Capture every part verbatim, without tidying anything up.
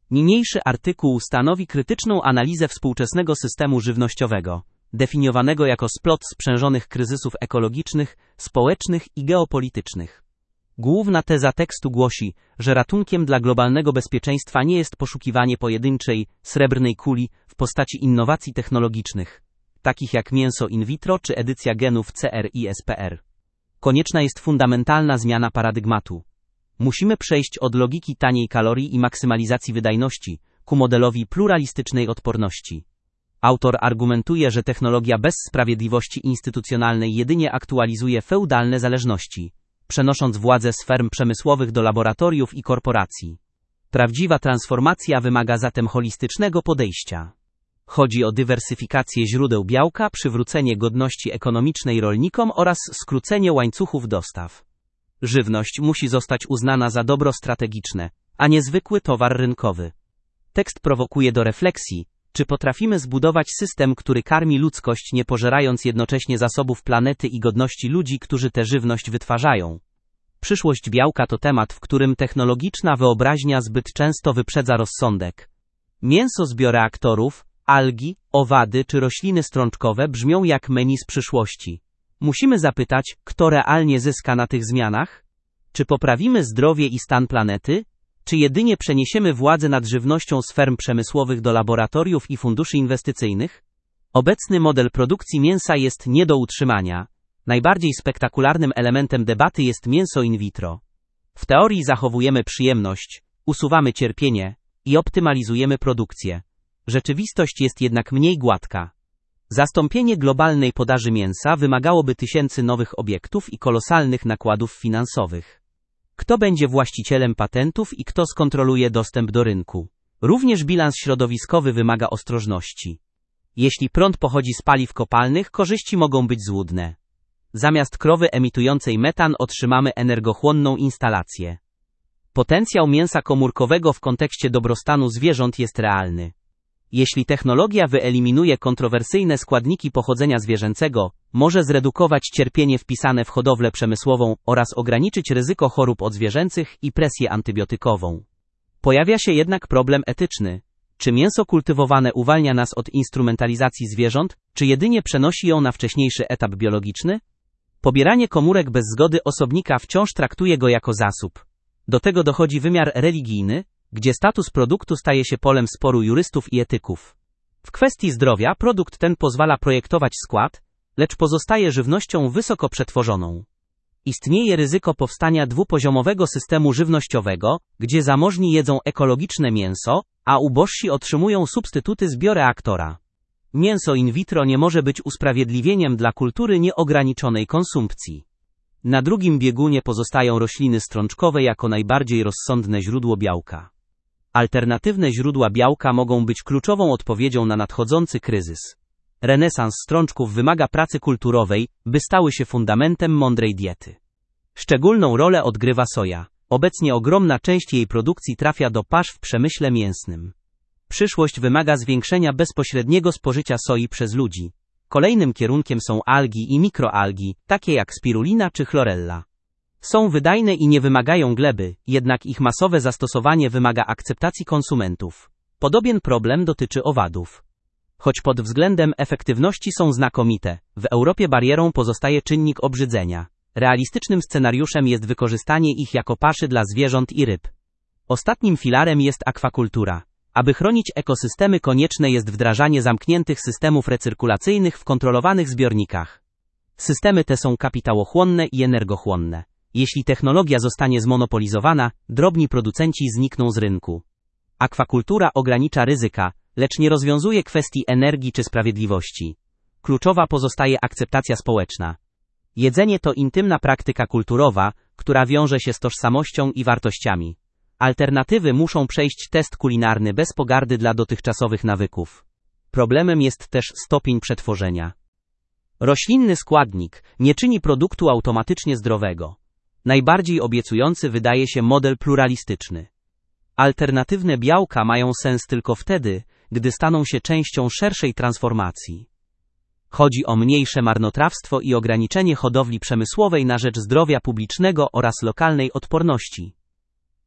Niniejszy artykuł stanowi krytyczną analizę współczesnego systemu żywnościowego, definiowanego jako splot sprzężonych kryzysów ekologicznych, społecznych i geopolitycznych. Główna teza tekstu głosi, że ratunkiem dla globalnego bezpieczeństwa nie jest poszukiwanie pojedynczej, srebrnej kuli w postaci innowacji technologicznych, takich jak mięso in vitro czy edycja genów C R I S P R. Konieczna jest fundamentalna zmiana paradygmatu. Musimy przejść od logiki taniej kalorii i maksymalizacji wydajności ku modelowi pluralistycznej odporności. Autor argumentuje, że technologia bez sprawiedliwości instytucjonalnej jedynie aktualizuje feudalne zależności, przenosząc władzę z ferm przemysłowych do laboratoriów i korporacji. Prawdziwa transformacja wymaga zatem holistycznego podejścia. Chodzi o dywersyfikację źródeł białka, przywrócenie godności ekonomicznej rolnikom oraz skrócenie łańcuchów dostaw. Żywność musi zostać uznana za dobro strategiczne, a nie zwykły towar rynkowy. Tekst prowokuje do refleksji, czy potrafimy zbudować system, który karmi ludzkość, nie pożerając jednocześnie zasobów planety i godności ludzi, którzy tę żywność wytwarzają. Przyszłość białka to temat, w którym technologiczna wyobraźnia zbyt często wyprzedza rozsądek. Mięso z bioreaktorów, algi, owady czy rośliny strączkowe brzmią jak menu z przyszłości. Musimy zapytać, kto realnie zyska na tych zmianach? Czy poprawimy zdrowie i stan planety? Czy jedynie przeniesiemy władzę nad żywnością z ferm przemysłowych do laboratoriów i funduszy inwestycyjnych? Obecny model produkcji mięsa jest nie do utrzymania. Najbardziej spektakularnym elementem debaty jest mięso in vitro. W teorii zachowujemy przyjemność, usuwamy cierpienie i optymalizujemy produkcję. Rzeczywistość jest jednak mniej gładka. Zastąpienie globalnej podaży mięsa wymagałoby tysięcy nowych obiektów i kolosalnych nakładów finansowych. Kto będzie właścicielem patentów i kto skontroluje dostęp do rynku? Również bilans środowiskowy wymaga ostrożności. Jeśli prąd pochodzi z paliw kopalnych, korzyści mogą być złudne. Zamiast krowy emitującej metan otrzymamy energochłonną instalację. Potencjał mięsa komórkowego w kontekście dobrostanu zwierząt jest realny. Jeśli technologia wyeliminuje kontrowersyjne składniki pochodzenia zwierzęcego, może zredukować cierpienie wpisane w hodowlę przemysłową oraz ograniczyć ryzyko chorób odzwierzęcych i presję antybiotykową. Pojawia się jednak problem etyczny. Czy mięso kultywowane uwalnia nas od instrumentalizacji zwierząt, czy jedynie przenosi ją na wcześniejszy etap biologiczny? Pobieranie komórek bez zgody osobnika wciąż traktuje go jako zasób. Do tego dochodzi wymiar religijny, gdzie status produktu staje się polem sporu jurystów i etyków. W kwestii zdrowia produkt ten pozwala projektować skład, lecz pozostaje żywnością wysoko przetworzoną. Istnieje ryzyko powstania dwupoziomowego systemu żywnościowego, gdzie zamożni jedzą ekologiczne mięso, a ubożsi otrzymują substytuty z bioreaktora. Mięso in vitro nie może być usprawiedliwieniem dla kultury nieograniczonej konsumpcji. Na drugim biegunie pozostają rośliny strączkowe jako najbardziej rozsądne źródło białka. Alternatywne źródła białka mogą być kluczową odpowiedzią na nadchodzący kryzys. Renesans strączków wymaga pracy kulturowej, by stały się fundamentem mądrej diety. Szczególną rolę odgrywa soja. Obecnie ogromna część jej produkcji trafia do pasz w przemyśle mięsnym. Przyszłość wymaga zwiększenia bezpośredniego spożycia soi przez ludzi. Kolejnym kierunkiem są algi i mikroalgi, takie jak spirulina czy chlorella. Są wydajne i nie wymagają gleby, jednak ich masowe zastosowanie wymaga akceptacji konsumentów. Podobien problem dotyczy owadów. Choć pod względem efektywności są znakomite, w Europie barierą pozostaje czynnik obrzydzenia. Realistycznym scenariuszem jest wykorzystanie ich jako paszy dla zwierząt i ryb. Ostatnim filarem jest akwakultura. Aby chronić ekosystemy, konieczne jest wdrażanie zamkniętych systemów recyrkulacyjnych w kontrolowanych zbiornikach. Systemy te są kapitałochłonne i energochłonne. Jeśli technologia zostanie zmonopolizowana, drobni producenci znikną z rynku. Akwakultura ogranicza ryzyka, lecz nie rozwiązuje kwestii energii czy sprawiedliwości. Kluczowa pozostaje akceptacja społeczna. Jedzenie to intymna praktyka kulturowa, która wiąże się z tożsamością i wartościami. Alternatywy muszą przejść test kulinarny bez pogardy dla dotychczasowych nawyków. Problemem jest też stopień przetworzenia. Roślinny składnik nie czyni produktu automatycznie zdrowego. Najbardziej obiecujący wydaje się model pluralistyczny. Alternatywne białka mają sens tylko wtedy, gdy staną się częścią szerszej transformacji. Chodzi o mniejsze marnotrawstwo i ograniczenie hodowli przemysłowej na rzecz zdrowia publicznego oraz lokalnej odporności.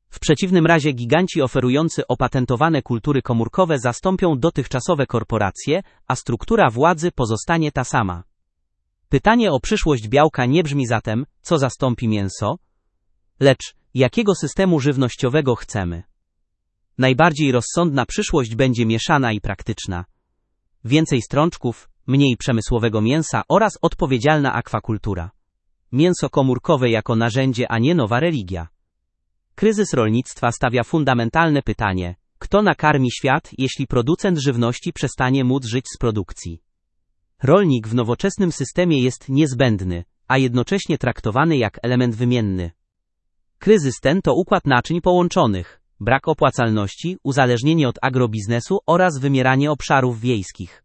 W przeciwnym razie giganci oferujący opatentowane kultury komórkowe zastąpią dotychczasowe korporacje, a struktura władzy pozostanie ta sama. Pytanie o przyszłość białka nie brzmi zatem, co zastąpi mięso, lecz jakiego systemu żywnościowego chcemy. Najbardziej rozsądna przyszłość będzie mieszana i praktyczna. Więcej strączków, mniej przemysłowego mięsa oraz odpowiedzialna akwakultura. Mięso komórkowe jako narzędzie, a nie nowa religia. Kryzys rolnictwa stawia fundamentalne pytanie: kto nakarmi świat, jeśli producent żywności przestanie móc żyć z produkcji? Rolnik w nowoczesnym systemie jest niezbędny, a jednocześnie traktowany jak element wymienny. Kryzys ten to układ naczyń połączonych, brak opłacalności, uzależnienie od agrobiznesu oraz wymieranie obszarów wiejskich.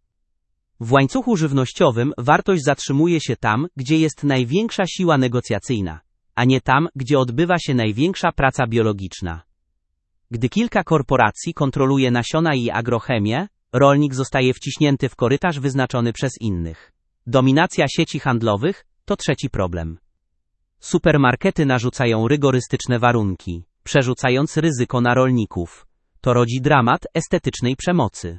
W łańcuchu żywnościowym wartość zatrzymuje się tam, gdzie jest największa siła negocjacyjna, a nie tam, gdzie odbywa się największa praca biologiczna. Gdy kilka korporacji kontroluje nasiona i agrochemię, rolnik zostaje wciśnięty w korytarz wyznaczony przez innych. Dominacja sieci handlowych to trzeci problem. Supermarkety narzucają rygorystyczne warunki, przerzucając ryzyko na rolników. To rodzi dramat estetycznej przemocy.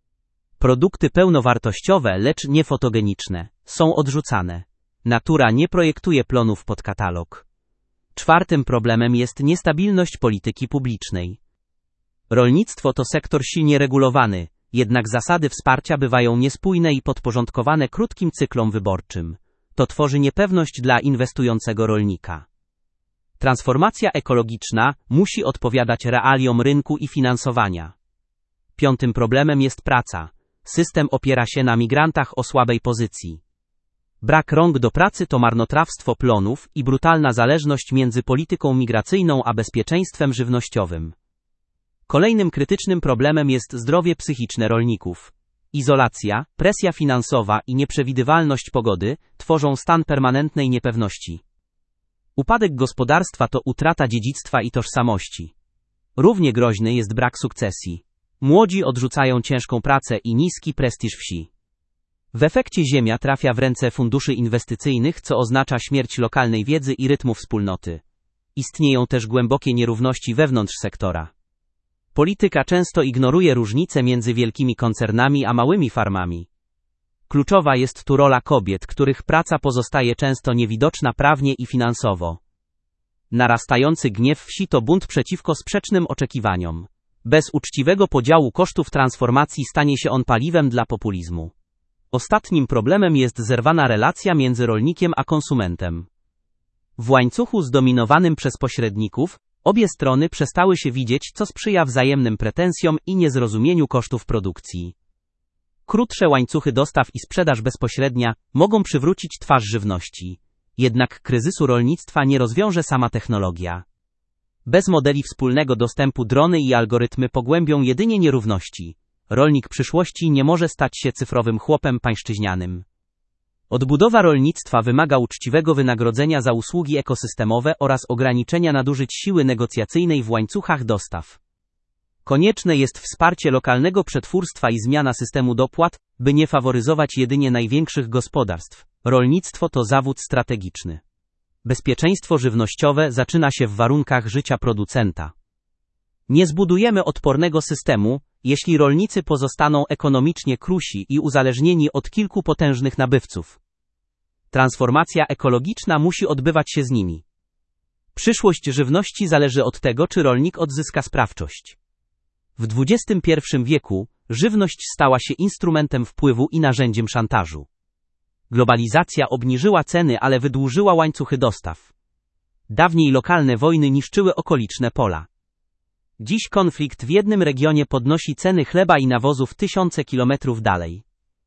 Produkty pełnowartościowe, lecz niefotogeniczne, są odrzucane. Natura nie projektuje plonów pod katalog. Czwartym problemem jest niestabilność polityki publicznej. Rolnictwo to sektor silnie regulowany, jednak zasady wsparcia bywają niespójne i podporządkowane krótkim cyklom wyborczym. To tworzy niepewność dla inwestującego rolnika. Transformacja ekologiczna musi odpowiadać realiom rynku i finansowania. Piątym problemem jest praca. System opiera się na migrantach o słabej pozycji. Brak rąk do pracy to marnotrawstwo plonów i brutalna zależność między polityką migracyjną a bezpieczeństwem żywnościowym. Kolejnym krytycznym problemem jest zdrowie psychiczne rolników. Izolacja, presja finansowa i nieprzewidywalność pogody tworzą stan permanentnej niepewności. Upadek gospodarstwa to utrata dziedzictwa i tożsamości. Równie groźny jest brak sukcesji. Młodzi odrzucają ciężką pracę i niski prestiż wsi. W efekcie ziemia trafia w ręce funduszy inwestycyjnych, co oznacza śmierć lokalnej wiedzy i rytmu wspólnoty. Istnieją też głębokie nierówności wewnątrz sektora. Polityka często ignoruje różnice między wielkimi koncernami a małymi farmami. Kluczowa jest tu rola kobiet, których praca pozostaje często niewidoczna prawnie i finansowo. Narastający gniew wsi to bunt przeciwko sprzecznym oczekiwaniom. Bez uczciwego podziału kosztów transformacji stanie się on paliwem dla populizmu. Ostatnim problemem jest zerwana relacja między rolnikiem a konsumentem. W łańcuchu zdominowanym przez pośredników, obie strony przestały się widzieć, co sprzyja wzajemnym pretensjom i niezrozumieniu kosztów produkcji. Krótsze łańcuchy dostaw i sprzedaż bezpośrednia mogą przywrócić twarz żywności. Jednak kryzysu rolnictwa nie rozwiąże sama technologia. Bez modeli wspólnego dostępu drony i algorytmy pogłębią jedynie nierówności. Rolnik przyszłości nie może stać się cyfrowym chłopem pańszczyźnianym. Odbudowa rolnictwa wymaga uczciwego wynagrodzenia za usługi ekosystemowe oraz ograniczenia nadużyć siły negocjacyjnej w łańcuchach dostaw. Konieczne jest wsparcie lokalnego przetwórstwa i zmiana systemu dopłat, by nie faworyzować jedynie największych gospodarstw. Rolnictwo to zawód strategiczny. Bezpieczeństwo żywnościowe zaczyna się w warunkach życia producenta. Nie zbudujemy odpornego systemu, jeśli rolnicy pozostaną ekonomicznie krusi i uzależnieni od kilku potężnych nabywców. Transformacja ekologiczna musi odbywać się z nimi. Przyszłość żywności zależy od tego, czy rolnik odzyska sprawczość. W dwudziestym pierwszym wieku żywność stała się instrumentem wpływu i narzędziem szantażu. Globalizacja obniżyła ceny, ale wydłużyła łańcuchy dostaw. Dawniej lokalne wojny niszczyły okoliczne pola. Dziś konflikt w jednym regionie podnosi ceny chleba i nawozów tysiące kilometrów dalej.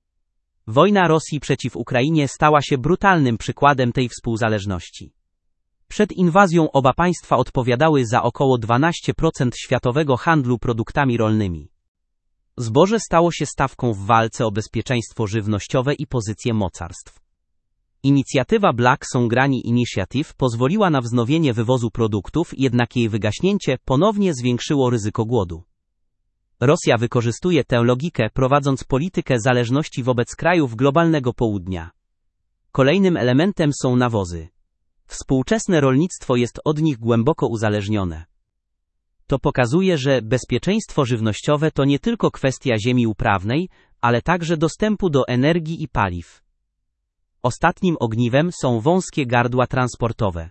Wojna Rosji przeciw Ukrainie stała się brutalnym przykładem tej współzależności. Przed inwazją oba państwa odpowiadały za około dwanaście procent światowego handlu produktami rolnymi. Zboże stało się stawką w walce o bezpieczeństwo żywnościowe i pozycję mocarstw. Inicjatywa Black Songrani Initiative pozwoliła na wznowienie wywozu produktów, jednak jej wygaśnięcie ponownie zwiększyło ryzyko głodu. Rosja wykorzystuje tę logikę, prowadząc politykę zależności wobec krajów globalnego południa. Kolejnym elementem są nawozy. Współczesne rolnictwo jest od nich głęboko uzależnione. To pokazuje, że bezpieczeństwo żywnościowe to nie tylko kwestia ziemi uprawnej, ale także dostępu do energii i paliw. Ostatnim ogniwem są wąskie gardła transportowe.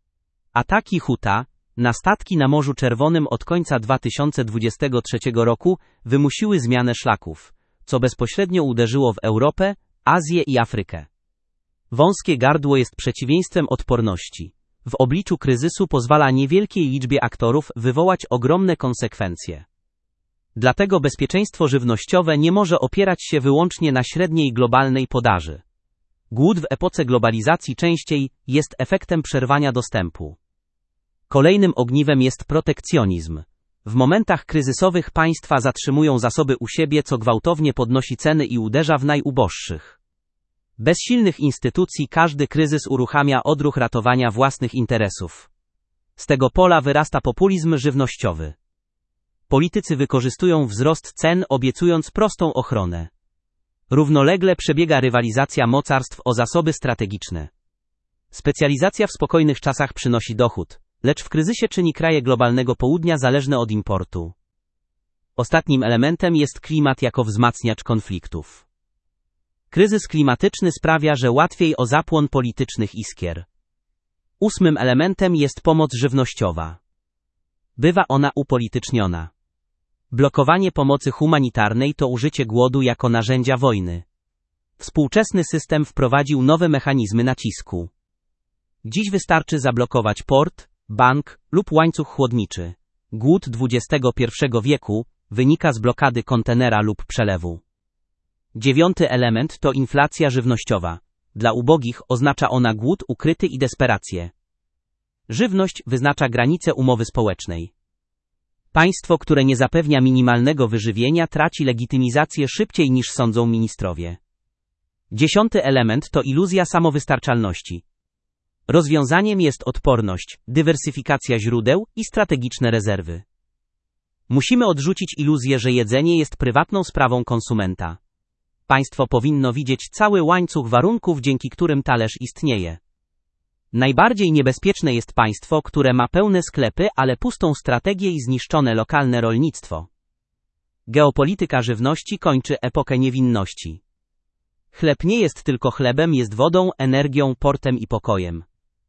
Ataki Huta na statki na Morzu Czerwonym od końca dwa tysiące dwudziestego trzeciego roku wymusiły zmianę szlaków, co bezpośrednio uderzyło w Europę, Azję i Afrykę. Wąskie gardło jest przeciwieństwem odporności. W obliczu kryzysu pozwala niewielkiej liczbie aktorów wywołać ogromne konsekwencje. Dlatego bezpieczeństwo żywnościowe nie może opierać się wyłącznie na średniej globalnej podaży. Głód w epoce globalizacji częściej jest efektem przerwania dostępu. Kolejnym ogniwem jest protekcjonizm. W momentach kryzysowych państwa zatrzymują zasoby u siebie, co gwałtownie podnosi ceny i uderza w najuboższych. Bez silnych instytucji każdy kryzys uruchamia odruch ratowania własnych interesów. Z tego pola wyrasta populizm żywnościowy. Politycy wykorzystują wzrost cen, obiecując prostą ochronę. Równolegle przebiega rywalizacja mocarstw o zasoby strategiczne. Specjalizacja w spokojnych czasach przynosi dochód, lecz w kryzysie czyni kraje globalnego południa zależne od importu. Ostatnim elementem jest klimat jako wzmacniacz konfliktów. Kryzys klimatyczny sprawia, że łatwiej o zapłon politycznych iskier. Ósmym elementem jest pomoc żywnościowa. Bywa ona upolityczniona. Blokowanie pomocy humanitarnej to użycie głodu jako narzędzia wojny. Współczesny system wprowadził nowe mechanizmy nacisku. Dziś wystarczy zablokować port, bank lub łańcuch chłodniczy. Głód dwudziestego pierwszego wieku wynika z blokady kontenera lub przelewu. Dziewiąty element to inflacja żywnościowa. Dla ubogich oznacza ona głód ukryty i desperację. Żywność wyznacza granice umowy społecznej. Państwo, które nie zapewnia minimalnego wyżywienia, traci legitymizację szybciej niż sądzą ministrowie. Dziesiąty element to iluzja samowystarczalności. Rozwiązaniem jest odporność, dywersyfikacja źródeł i strategiczne rezerwy. Musimy odrzucić iluzję, że jedzenie jest prywatną sprawą konsumenta. Państwo powinno widzieć cały łańcuch warunków, dzięki którym talerz istnieje. Najbardziej niebezpieczne jest państwo, które ma pełne sklepy, ale pustą strategię i zniszczone lokalne rolnictwo. Geopolityka żywności kończy epokę niewinności. Chleb nie jest tylko chlebem, jest wodą, energią, portem i pokojem.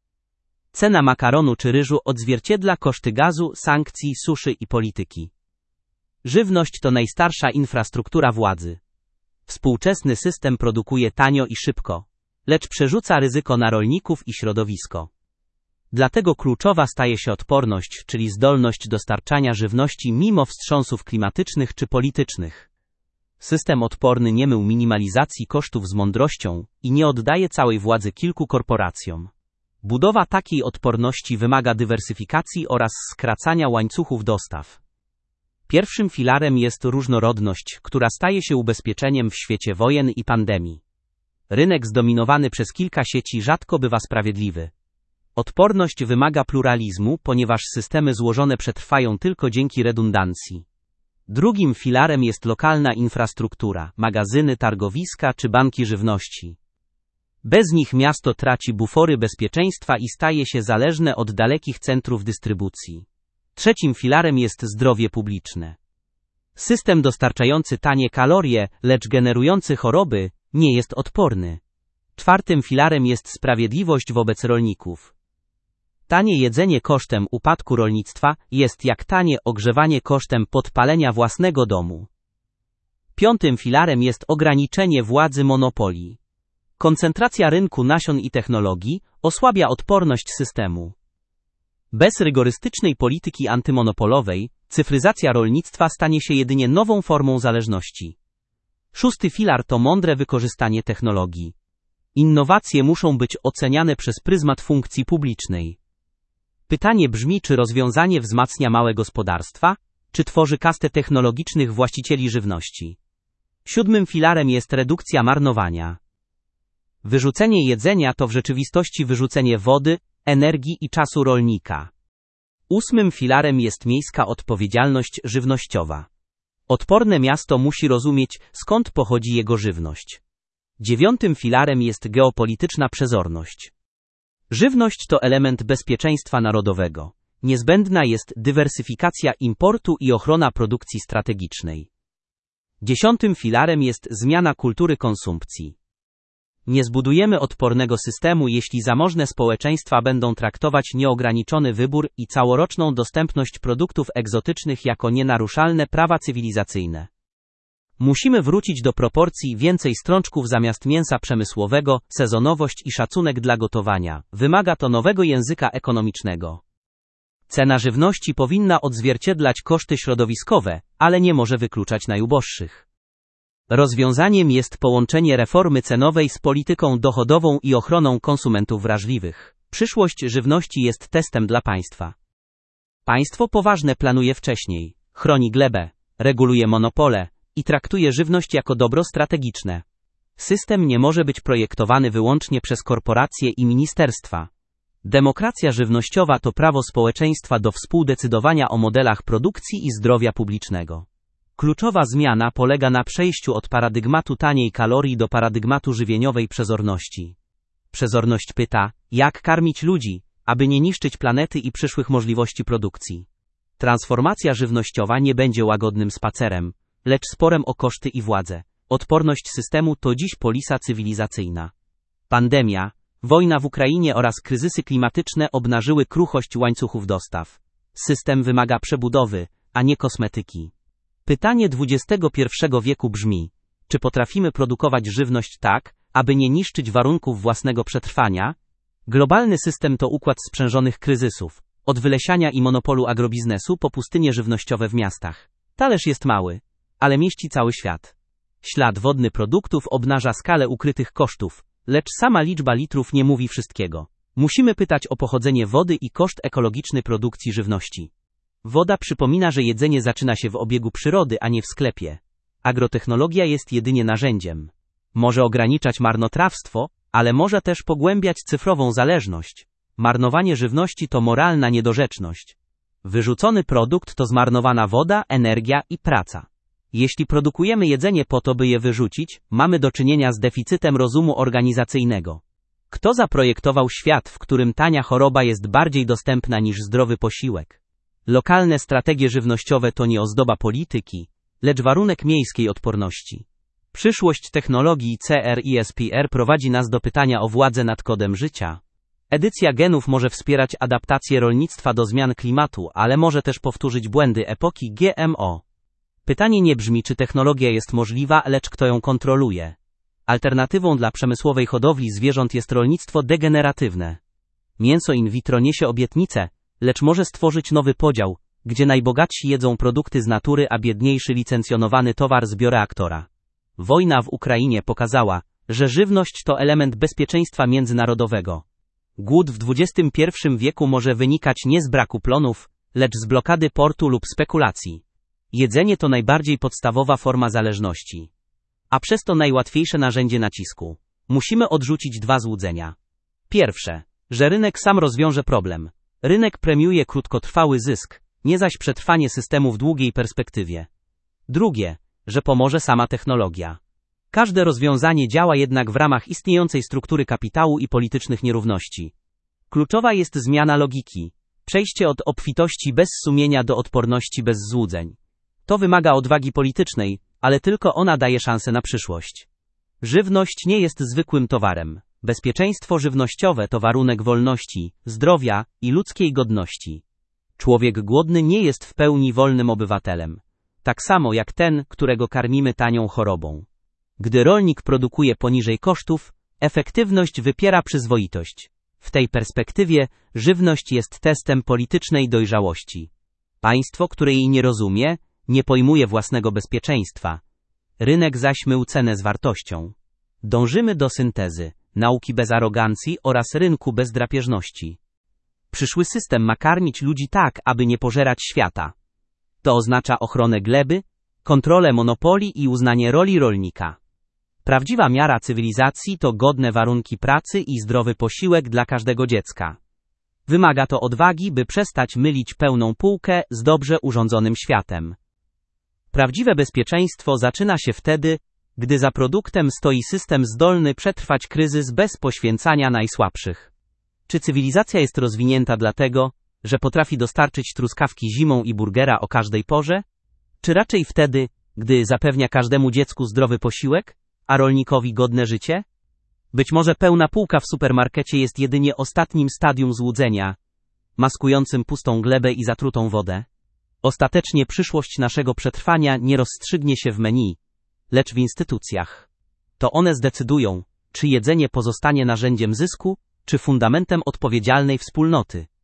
Cena makaronu czy ryżu odzwierciedla koszty gazu, sankcji, suszy i polityki. Żywność to najstarsza infrastruktura władzy. Współczesny system produkuje tanio i szybko, lecz przerzuca ryzyko na rolników i środowisko. Dlatego kluczowa staje się odporność, czyli zdolność dostarczania żywności mimo wstrząsów klimatycznych czy politycznych. System odporny nie mył minimalizacji kosztów z mądrością i nie oddaje całej władzy kilku korporacjom. Budowa takiej odporności wymaga dywersyfikacji oraz skracania łańcuchów dostaw. Pierwszym filarem jest różnorodność, która staje się ubezpieczeniem w świecie wojen i pandemii. Rynek zdominowany przez kilka sieci rzadko bywa sprawiedliwy. Odporność wymaga pluralizmu, ponieważ systemy złożone przetrwają tylko dzięki redundancji. Drugim filarem jest lokalna infrastruktura, magazyny, targowiska czy banki żywności. Bez nich miasto traci bufory bezpieczeństwa i staje się zależne od dalekich centrów dystrybucji. Trzecim filarem jest zdrowie publiczne. System dostarczający tanie kalorie, lecz generujący choroby, nie jest odporny. Czwartym filarem jest sprawiedliwość wobec rolników. Tanie jedzenie kosztem upadku rolnictwa jest jak tanie ogrzewanie kosztem podpalenia własnego domu. Piątym filarem jest ograniczenie władzy monopolii. Koncentracja rynku nasion i technologii osłabia odporność systemu. Bez rygorystycznej polityki antymonopolowej, cyfryzacja rolnictwa stanie się jedynie nową formą zależności. Szósty filar to mądre wykorzystanie technologii. Innowacje muszą być oceniane przez pryzmat funkcji publicznej. Pytanie brzmi, czy rozwiązanie wzmacnia małe gospodarstwa, czy tworzy kastę technologicznych właścicieli żywności. Siódmym filarem jest redukcja marnowania. Wyrzucenie jedzenia to w rzeczywistości wyrzucenie wody, energii i czasu rolnika. Ósmym filarem jest miejska odpowiedzialność żywnościowa. Odporne miasto musi rozumieć, skąd pochodzi jego żywność. Dziewiątym filarem jest geopolityczna przezorność. Żywność to element bezpieczeństwa narodowego. Niezbędna jest dywersyfikacja importu i ochrona produkcji strategicznej. Dziesiątym filarem jest zmiana kultury konsumpcji. Nie zbudujemy odpornego systemu, jeśli zamożne społeczeństwa będą traktować nieograniczony wybór i całoroczną dostępność produktów egzotycznych jako nienaruszalne prawa cywilizacyjne. Musimy wrócić do proporcji więcej strączków zamiast mięsa przemysłowego, sezonowość i szacunek dla gotowania. Wymaga to nowego języka ekonomicznego. Cena żywności powinna odzwierciedlać koszty środowiskowe, ale nie może wykluczać najuboższych. Rozwiązaniem jest połączenie reformy cenowej z polityką dochodową i ochroną konsumentów wrażliwych. Przyszłość żywności jest testem dla państwa. Państwo poważne planuje wcześniej, chroni glebę, reguluje monopole i traktuje żywność jako dobro strategiczne. System nie może być projektowany wyłącznie przez korporacje i ministerstwa. Demokracja żywnościowa to prawo społeczeństwa do współdecydowania o modelach produkcji i zdrowia publicznego. Kluczowa zmiana polega na przejściu od paradygmatu taniej kalorii do paradygmatu żywieniowej przezorności. Przezorność pyta, jak karmić ludzi, aby nie niszczyć planety i przyszłych możliwości produkcji. Transformacja żywnościowa nie będzie łagodnym spacerem, lecz sporem o koszty i władzę. Odporność systemu to dziś polisa cywilizacyjna. Pandemia, wojna w Ukrainie oraz kryzysy klimatyczne obnażyły kruchość łańcuchów dostaw. System wymaga przebudowy, a nie kosmetyki. Pytanie dwudziestego pierwszego wieku brzmi, czy potrafimy produkować żywność tak, aby nie niszczyć warunków własnego przetrwania? Globalny system to układ sprzężonych kryzysów, od wylesiania i monopolu agrobiznesu po pustynie żywnościowe w miastach. Talerz jest mały, ale mieści cały świat. Ślad wodny produktów obnaża skalę ukrytych kosztów, lecz sama liczba litrów nie mówi wszystkiego. Musimy pytać o pochodzenie wody i koszt ekologiczny produkcji żywności. Woda przypomina, że jedzenie zaczyna się w obiegu przyrody, a nie w sklepie. Agrotechnologia jest jedynie narzędziem. Może ograniczać marnotrawstwo, ale może też pogłębiać cyfrową zależność. Marnowanie żywności to moralna niedorzeczność. Wyrzucony produkt to zmarnowana woda, energia i praca. Jeśli produkujemy jedzenie po to, by je wyrzucić, mamy do czynienia z deficytem rozumu organizacyjnego. Kto zaprojektował świat, w którym tania choroba jest bardziej dostępna niż zdrowy posiłek? Lokalne strategie żywnościowe to nie ozdoba polityki, lecz warunek miejskiej odporności. Przyszłość technologii C R I S P R prowadzi nas do pytania o władzę nad kodem życia. Edycja genów może wspierać adaptację rolnictwa do zmian klimatu, ale może też powtórzyć błędy epoki G M O. Pytanie nie brzmi, czy technologia jest możliwa, lecz kto ją kontroluje. Alternatywą dla przemysłowej hodowli zwierząt jest rolnictwo degeneratywne. Mięso in vitro niesie obietnice, lecz może stworzyć nowy podział, gdzie najbogatsi jedzą produkty z natury, a biedniejszy licencjonowany towar z bioreaktora. Wojna w Ukrainie pokazała, że żywność to element bezpieczeństwa międzynarodowego. Głód w dwudziestym pierwszym wieku może wynikać nie z braku plonów, lecz z blokady portu lub spekulacji. Jedzenie to najbardziej podstawowa forma zależności, a przez to najłatwiejsze narzędzie nacisku. Musimy odrzucić dwa złudzenia. Pierwsze, że rynek sam rozwiąże problem. Rynek premiuje krótkotrwały zysk, nie zaś przetrwanie systemu w długiej perspektywie. Drugie, że pomoże sama technologia. Każde rozwiązanie działa jednak w ramach istniejącej struktury kapitału i politycznych nierówności. Kluczowa jest zmiana logiki, przejście od obfitości bez sumienia do odporności bez złudzeń. To wymaga odwagi politycznej, ale tylko ona daje szansę na przyszłość. Żywność nie jest zwykłym towarem. Bezpieczeństwo żywnościowe to warunek wolności, zdrowia i ludzkiej godności. Człowiek głodny nie jest w pełni wolnym obywatelem. Tak samo jak ten, którego karmimy tanią chorobą. Gdy rolnik produkuje poniżej kosztów, efektywność wypiera przyzwoitość. W tej perspektywie żywność jest testem politycznej dojrzałości. Państwo, które jej nie rozumie, nie pojmuje własnego bezpieczeństwa. Rynek zaś mył cenę z wartością. Dążymy do syntezy, nauki bez arogancji oraz rynku bez drapieżności. Przyszły system ma karmić ludzi tak, aby nie pożerać świata. To oznacza ochronę gleby, kontrolę monopoli i uznanie roli rolnika. Prawdziwa miara cywilizacji to godne warunki pracy i zdrowy posiłek dla każdego dziecka. Wymaga to odwagi, by przestać mylić pełną półkę z dobrze urządzonym światem. Prawdziwe bezpieczeństwo zaczyna się wtedy, gdy za produktem stoi system zdolny przetrwać kryzys bez poświęcania najsłabszych. Czy cywilizacja jest rozwinięta dlatego, że potrafi dostarczyć truskawki zimą i burgera o każdej porze? Czy raczej wtedy, gdy zapewnia każdemu dziecku zdrowy posiłek, a rolnikowi godne życie? Być może pełna półka w supermarkecie jest jedynie ostatnim stadium złudzenia, maskującym pustą glebę i zatrutą wodę. Ostatecznie przyszłość naszego przetrwania nie rozstrzygnie się w menu, lecz w instytucjach. To one zdecydują, czy jedzenie pozostanie narzędziem zysku, czy fundamentem odpowiedzialnej wspólnoty.